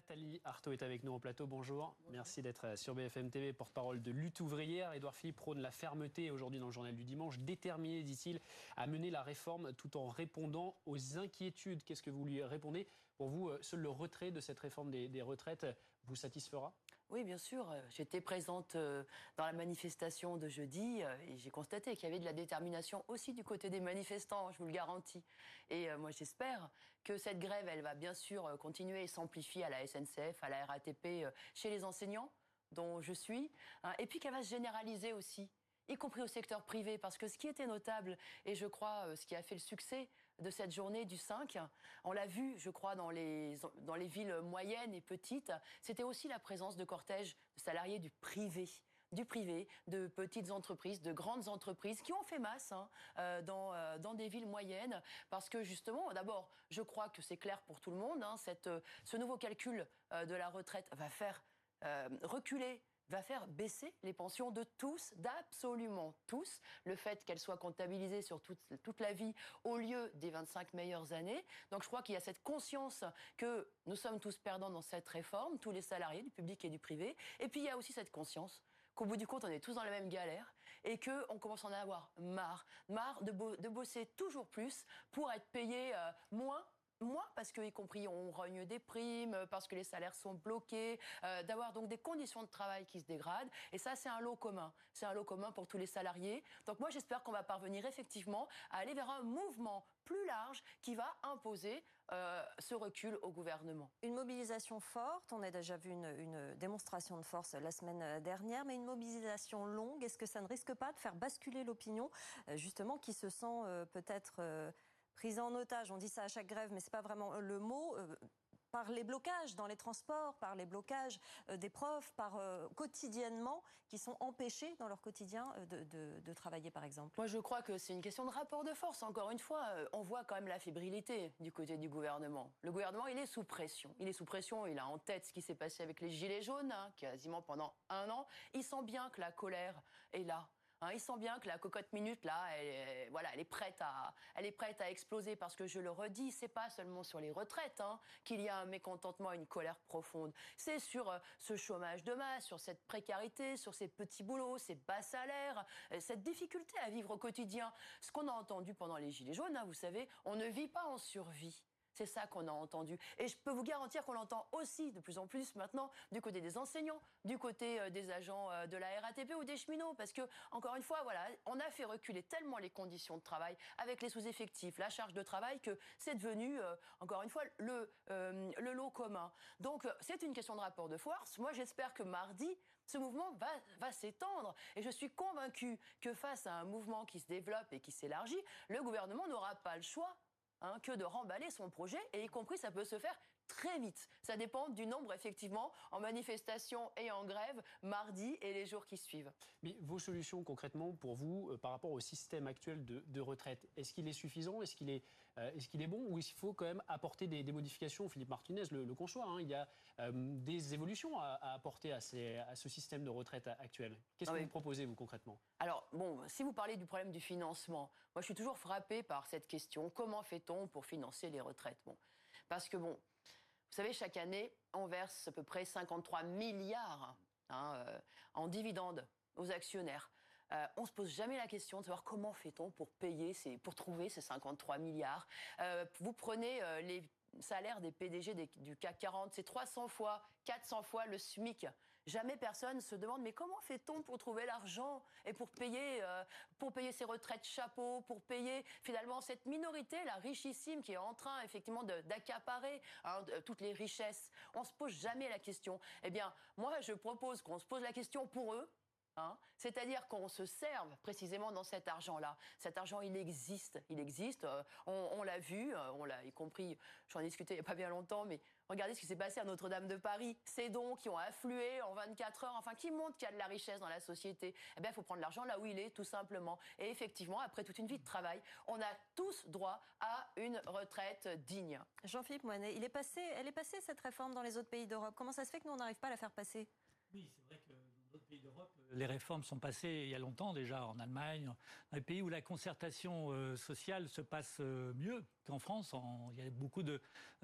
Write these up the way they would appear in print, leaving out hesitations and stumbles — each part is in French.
Nathalie Arthaud est avec nous au plateau. Bonjour. Merci d'être sur BFM TV, porte-parole de Lutte ouvrière. Édouard Philippe prône la fermeté aujourd'hui dans le journal du dimanche. Déterminé, dit-il, à mener la réforme tout en répondant aux inquiétudes. Qu'est-ce que vous lui répondez? Pour vous, seul le retrait de cette réforme des retraites vous satisfera? Oui, bien sûr. J'étais présente dans la manifestation de jeudi et j'ai constaté qu'il y avait de la détermination aussi du côté des manifestants, je vous le garantis. Et moi, j'espère que cette grève, elle va bien sûr continuer et s'amplifier à la SNCF, à la RATP, chez les enseignants, dont je suis, hein, et puis qu'elle va se généraliser aussi, y compris au secteur privé, parce que ce qui était notable, et je crois ce qui a fait le succès de cette journée du 5, on l'a vu, je crois, dans les villes moyennes et petites, c'était aussi la présence de cortèges de salariés du privé, de petites entreprises, de grandes entreprises qui ont fait masse dans des villes moyennes, parce que justement, d'abord, je crois que c'est clair pour tout le monde, ce nouveau calcul de la retraite va faire reculer, va faire baisser les pensions de tous, d'absolument tous. Le fait qu'elles soient comptabilisées sur toute la vie au lieu des 25 meilleures années. Donc je crois qu'il y a cette conscience que nous sommes tous perdants dans cette réforme, tous les salariés du public et du privé. Et puis il y a aussi cette conscience qu'au bout du compte, on est tous dans la même galère et qu'on commence à en avoir marre de bosser toujours plus pour être payé moins. Moi, parce que, y compris, on rogne des primes, parce que les salaires sont bloqués, d'avoir donc des conditions de travail qui se dégradent. Et ça, c'est un lot commun. C'est un lot commun pour tous les salariés. Donc moi, j'espère qu'on va parvenir effectivement à aller vers un mouvement plus large qui va imposer ce recul au gouvernement. Une mobilisation forte, on a déjà vu une démonstration de force la semaine dernière, mais une mobilisation longue, est-ce que ça ne risque pas de faire basculer l'opinion, justement, qui se sent peut-être... prise en otage, on dit ça à chaque grève, mais ce n'est pas vraiment le mot, par les blocages dans les transports, par les blocages des profs, quotidiennement, qui sont empêchés dans leur quotidien de travailler, par exemple? Moi, je crois que c'est une question de rapport de force. Encore une fois, on voit quand même la fébrilité du côté du gouvernement. Le gouvernement, il est sous pression. Il est sous pression, il a en tête ce qui s'est passé avec les Gilets jaunes, quasiment pendant 1 an. Il sent bien que la colère est là. Il sent bien que la cocotte minute, là, elle est prête à exploser, parce que je le redis, c'est pas seulement sur les retraites qu'il y a un mécontentement, une colère profonde. C'est sur ce chômage de masse, sur cette précarité, sur ces petits boulots, ces bas salaires, cette difficulté à vivre au quotidien. Ce qu'on a entendu pendant les Gilets jaunes, vous savez, on ne vit pas en survie. C'est ça qu'on a entendu. Et je peux vous garantir qu'on l'entend aussi de plus en plus maintenant du côté des enseignants, du côté des agents de la RATP ou des cheminots. Parce que, encore une fois, voilà, on a fait reculer tellement les conditions de travail avec les sous-effectifs, la charge de travail, que c'est devenu, encore une fois, le lot commun. Donc, c'est une question de rapport de force. Moi, j'espère que mardi, ce mouvement va s'étendre. Et je suis convaincue que face à un mouvement qui se développe et qui s'élargit, le gouvernement n'aura pas le choix que de remballer son projet, et y compris ça peut se faire très vite. Ça dépend du nombre, effectivement, en manifestation et en grève, mardi et les jours qui suivent. Mais vos solutions, concrètement, pour vous, par rapport au système actuel de retraite, est-ce qu'il est suffisant? Est-ce qu'il est bon? Ou est-ce qu'il faut quand même apporter des modifications? Philippe Martinez le conçoit, il y a des évolutions à apporter à ce système de retraite actuel. Qu'est-ce que vous proposez, vous, concrètement? Alors, bon, si vous parlez du problème du financement, moi, je suis toujours frappée par cette question. Comment fait-on pour financer les retraites? Parce que, vous savez, chaque année, on verse à peu près 53 milliards en dividendes aux actionnaires. On ne se pose jamais la question de savoir comment fait-on pour trouver ces 53 milliards. Vous prenez les salaires des PDG du CAC 40, c'est 300 fois, 400 fois le SMIC. Jamais personne se demande, mais comment fait-on pour trouver l'argent et pour payer ces retraites chapeaux, pour payer finalement cette minorité, la richissime, qui est en train effectivement d'accaparer toutes les richesses. On ne se pose jamais la question. Eh bien, moi, je propose qu'on se pose la question pour eux. C'est-à-dire qu'on se serve précisément dans cet argent-là. Cet argent, il existe. On l'a vu, y compris, j'en ai discuté il n'y a pas bien longtemps, mais regardez ce qui s'est passé à Notre-Dame de Paris. Ces dons qui ont afflué en 24 heures, qui montrent qu'il y a de la richesse dans la société. Eh bien, il faut prendre l'argent là où il est, tout simplement. Et effectivement, après toute une vie de travail, on a tous droit à une retraite digne. Jean-Philippe Moinet, elle est passée cette réforme dans les autres pays d'Europe. Comment ça se fait que nous, on n'arrive pas à la faire passer? Oui, c'est vrai que d'autres pays d'Europe, les réformes sont passées il y a longtemps déjà, en Allemagne, dans les pays où la concertation sociale se passe mieux qu'en France. Il y a beaucoup de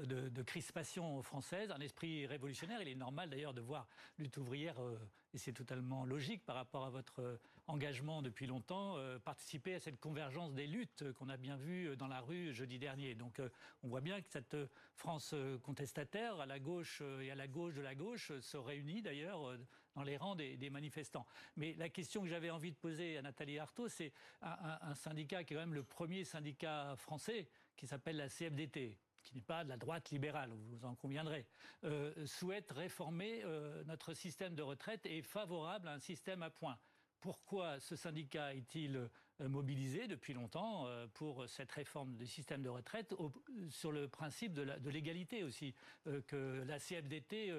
crispation française, un esprit révolutionnaire. Il est normal d'ailleurs de voir lutte ouvrière, et c'est totalement logique par rapport à votre engagement depuis longtemps, participer à cette convergence des luttes qu'on a bien vue dans la rue jeudi dernier. Donc on voit bien que cette France contestataire, à la gauche et à la gauche de la gauche, se réunit d'ailleurs dans les rangs des manifestants. Mais la question que j'avais envie de poser à Nathalie Arthaud, c'est un syndicat qui est quand même le premier syndicat français, qui s'appelle la CFDT, qui n'est pas de la droite libérale, vous en conviendrez, souhaite réformer notre système de retraite et est favorable à un système à points. Pourquoi ce syndicat est-il mobilisé depuis longtemps pour cette réforme du système de retraite sur le principe de l'égalité aussi, que la CFDT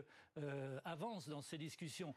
avance dans ces discussions,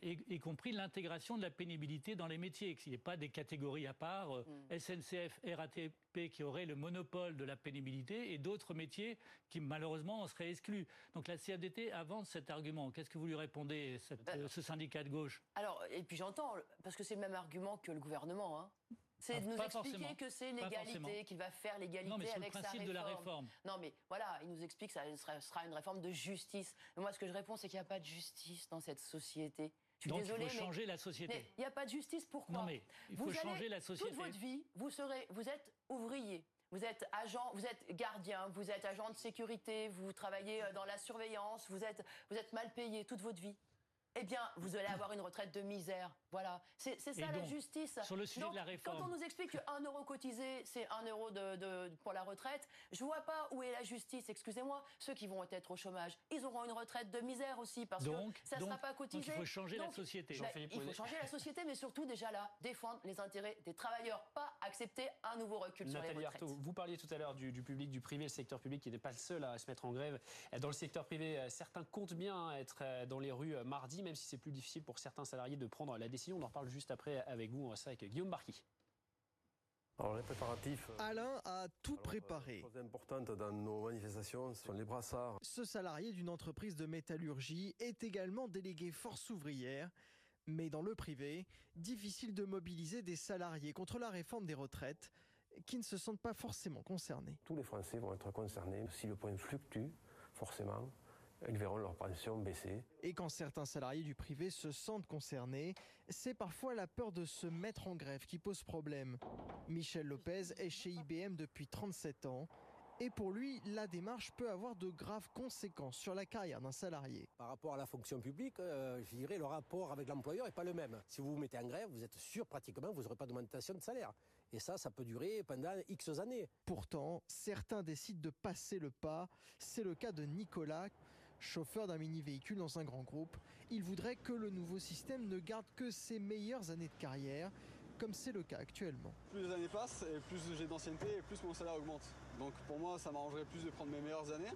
y compris l'intégration de la pénibilité dans les métiers, qu'il n'y ait pas des catégories à part, SNCF, RATP qui auraient le monopole de la pénibilité et d'autres métiers qui malheureusement en seraient exclus. Donc la CFDT avance cet argument. Qu'est-ce que vous lui répondez, ce syndicat de gauche? Alors, et puis j'entends, parce que c'est le même argument que le gouvernement, hein. C'est de nous expliquer que c'est l'égalité, qu'il va faire l'égalité avec sa réforme. Non, mais sur le principe de la réforme. Non, mais voilà, il nous explique que ça sera une réforme de justice. Mais moi, ce que je réponds, c'est qu'il n'y a pas de justice dans cette société. Je suis désolée, il faut changer la société. Mais il n'y a pas de justice, pourquoi? Non, mais il faut changer la société. Toute votre vie, vous êtes ouvrier. Vous êtes agent, vous êtes gardien, vous êtes agent de sécurité, vous travaillez dans la surveillance, vous êtes mal payé toute votre vie. Eh bien, vous allez avoir une retraite de misère. Voilà, c'est ça la justice. Sur le sujet de la réforme. Quand on nous explique que 1 euro cotisé, c'est 1 euro pour la retraite, je vois pas où est la justice. Excusez-moi, ceux qui vont être au chômage, ils auront une retraite de misère aussi parce que ça ne sera pas cotisé. Donc il faut changer la société. Il faut changer la société, mais surtout déjà là, défendre les intérêts des travailleurs, pas accepter un nouveau recul sur les retraites. Nathalie Arthaud, vous parliez tout à l'heure du public, du privé, le secteur public qui n'est pas le seul à se mettre en grève. Dans le secteur privé, certains comptent bien être dans les rues mardi, même si c'est plus difficile pour certains salariés de prendre la décision. On en reparle juste après avec vous, on va ça avec Guillaume Barqui. Alors les préparatifs. Alain a tout préparé. La chose importante dans nos manifestations sont les brassards. Ce salarié d'une entreprise de métallurgie est également délégué force ouvrière. Mais dans le privé, difficile de mobiliser des salariés contre la réforme des retraites qui ne se sentent pas forcément concernés. Tous les Français vont être concernés. Si le point fluctue, forcément, ils verront leur pension baisser. Et quand certains salariés du privé se sentent concernés, c'est parfois la peur de se mettre en grève qui pose problème. Michel Lopez est chez IBM depuis 37 ans. Et pour lui, la démarche peut avoir de graves conséquences sur la carrière d'un salarié. Par rapport à la fonction publique, je dirais le rapport avec l'employeur n'est pas le même. Si vous vous mettez en grève, vous êtes sûr pratiquement que vous n'aurez pas d'augmentation de salaire. Et ça peut durer pendant X années. Pourtant, certains décident de passer le pas. C'est le cas de Nicolas, chauffeur d'un mini-véhicule dans un grand groupe. Il voudrait que le nouveau système ne garde que ses meilleures années de carrière, comme c'est le cas actuellement. Plus les années passent et plus j'ai d'ancienneté et plus mon salaire augmente. Donc pour moi, ça m'arrangerait plus de prendre mes meilleures années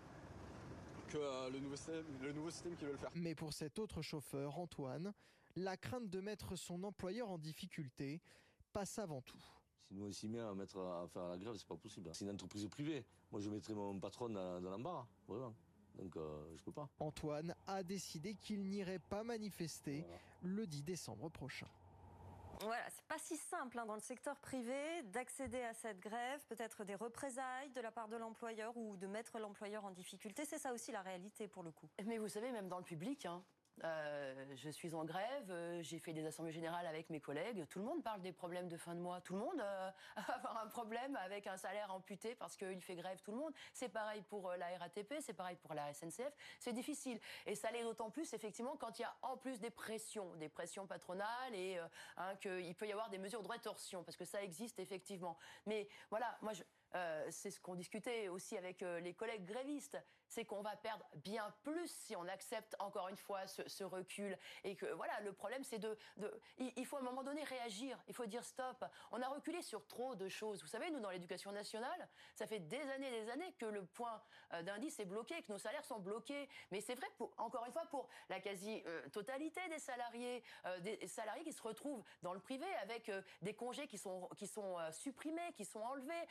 que le nouveau système qui veut le faire. Mais pour cet autre chauffeur, Antoine, la crainte de mettre son employeur en difficulté passe avant tout. Si nous on s'y met à faire la grève, c'est pas possible. C'est une entreprise privée. Moi je mettrais mon patron dans l'embarras, vraiment. Donc je peux pas. Antoine a décidé qu'il n'irait pas manifester le 10 décembre prochain. Voilà, c'est pas si simple dans le secteur privé d'accéder à cette grève, peut-être des représailles de la part de l'employeur ou de mettre l'employeur en difficulté. C'est ça aussi la réalité pour le coup. Mais vous savez, même dans le public, je suis en grève, j'ai fait des assemblées générales avec mes collègues, tout le monde parle des problèmes de fin de mois, tout le monde va avoir un problème avec un salaire amputé parce qu'il fait grève, tout le monde. C'est pareil pour la RATP, c'est pareil pour la SNCF, c'est difficile. Et ça l'est d'autant plus effectivement quand il y a en plus des pressions patronales et qu'il peut y avoir des mesures de rétorsion, parce que ça existe effectivement. Mais voilà, moi c'est ce qu'on discutait aussi avec les collègues grévistes, c'est qu'on va perdre bien plus si on accepte encore une fois ce recul. Et que voilà, le problème c'est il faut à un moment donné réagir, il faut dire stop. On a reculé sur trop de choses. Vous savez, nous dans l'éducation nationale, ça fait des années que le point d'indice est bloqué, que nos salaires sont bloqués. Mais c'est vrai, encore une fois, pour la quasi-totalité des salariés qui se retrouvent dans le privé avec des congés qui sont supprimés, qui sont enlevés, avec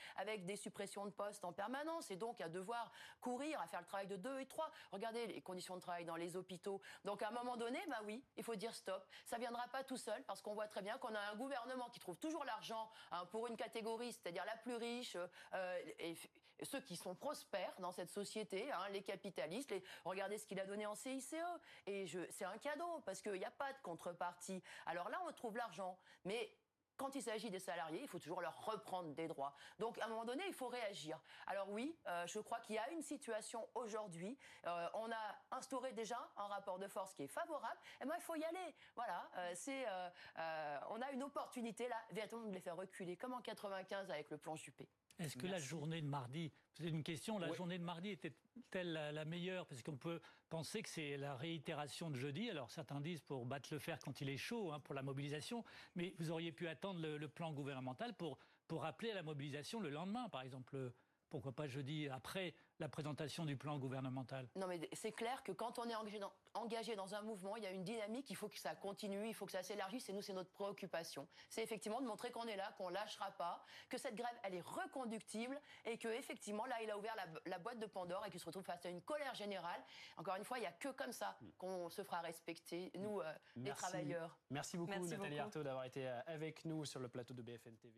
des suppressions de postes en permanence et donc à devoir courir, à faire le travail de 2 et 3. Regardez les conditions de travail dans les hôpitaux. Donc à un moment donné, bah oui, il faut dire stop. Ça ne viendra pas tout seul parce qu'on voit très bien qu'on a un gouvernement qui trouve toujours l'argent pour une catégorie, c'est-à-dire la plus riche et ceux qui sont prospères dans cette société, les capitalistes. Regardez ce qu'il a donné en CICE. Et c'est un cadeau parce qu'il n'y a pas de contrepartie. Alors là, on trouve l'argent. Mais quand il s'agit des salariés, il faut toujours leur reprendre des droits. Donc, à un moment donné, il faut réagir. Alors oui, je crois qu'il y a une situation aujourd'hui. On a instauré déjà un rapport de force qui est favorable. Et ben, il faut y aller. Voilà. On a une opportunité là, véritablement de les faire reculer, comme en 95 avec le plan Juppé. Est-ce que la journée de mardi, c'est une question, la journée de mardi était-elle la meilleure? Parce qu'on peut penser que c'est la réitération de jeudi. Alors certains disent pour battre le fer quand il est chaud, pour la mobilisation. Mais vous auriez pu attendre le plan gouvernemental pour rappeler à la mobilisation le lendemain, par exemple. Pourquoi pas jeudi, après la présentation du plan gouvernemental? Non, mais c'est clair que quand on est engagé dans un mouvement, il y a une dynamique, il faut que ça continue, il faut que ça s'élargisse, et nous, c'est notre préoccupation. C'est effectivement de montrer qu'on est là, qu'on ne lâchera pas, que cette grève, elle est reconductible, et qu'effectivement, là, il a ouvert la boîte de Pandore, et qu'il se retrouve face à une colère générale. Encore une fois, il n'y a que comme ça qu'on se fera respecter, nous, les travailleurs. Merci beaucoup, Nathalie Arthaud, d'avoir été avec nous sur le plateau de BFM TV.